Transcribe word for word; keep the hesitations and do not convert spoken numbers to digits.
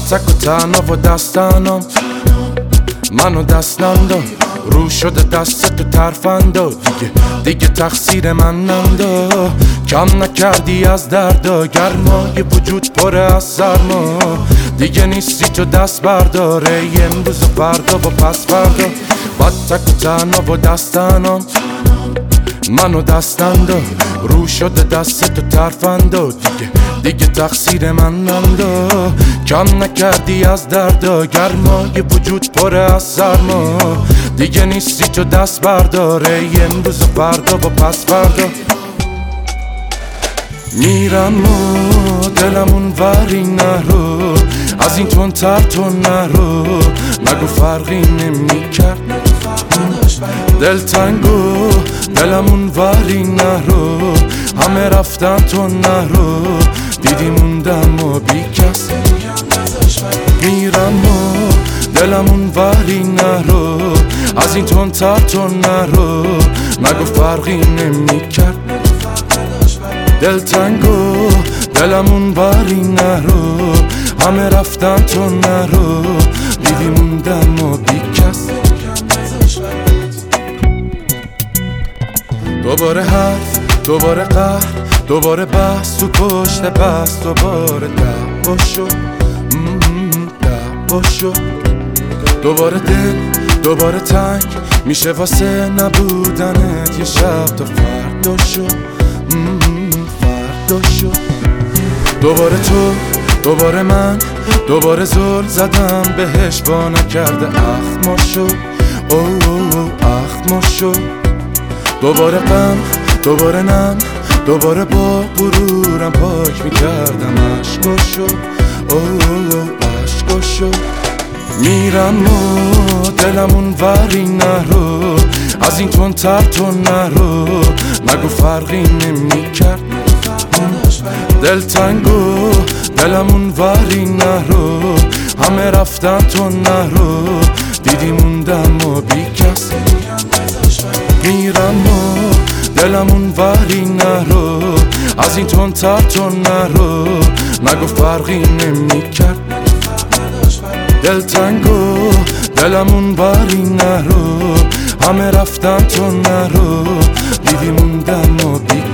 تک و تنها و دستانم منو دستم داد رو شده دست تو ترفندا دیگه دیگه تقصیر من نندا کم نکردی از دردا گرمای وجود پره از سرما دیگه نیستی تو دست برداره امروز و فردا و پس فردا با تک و تنها و دستانم منو دستم داد رو شده دست تو ترفندا دیگه دیگه تقصیر من نندا کم نکردی از دردا گرمای وجود پره از سرما دیگه نیستی تو دست برداره امروز و فردا و پس فردا میرم و دلمون وری نرو از این تون تر تو نرو نگو فرقی نمی کرد دلتنگو دلمون وری نرو همه رفتن تو نرو دیدی موندم و بی کس میرم و دلمون وری نرو از این تون تر تو نرو نگو فرقی نمی کرد دلتنگو دلمون وری نرو همه رفتن تو نرو دیدی موندم و بی کس دوباره حرف دوباره قهر دوباره بحث تو پشت بحث دوباره دعوا شد دعوا شد دوباره دل دوباره تنگ میشه واسه نبودنت یه شب تا فردا شد فردا شد دوباره تو دوباره من دوباره زل زدم بهش با نکرده اخم شد او او او اخم شد دوباره غم دوباره نم دوباره با غرورم پاک میکردم عشقا شد او او او عشقا شد میرم و دلمون وری نرو از این تون تر تو نرو نگو فرقی نمی کرد دلتنگو دلمون وری نرو همه رفتن تو نرو دیدی موندم و بی کس میرم و دلمون وری نرو از این تون تر تو نرو نگو فرقی نمی کرد دلتنگو دلمون وری نرو همه رفتن تو نرو دیدی موندم و بی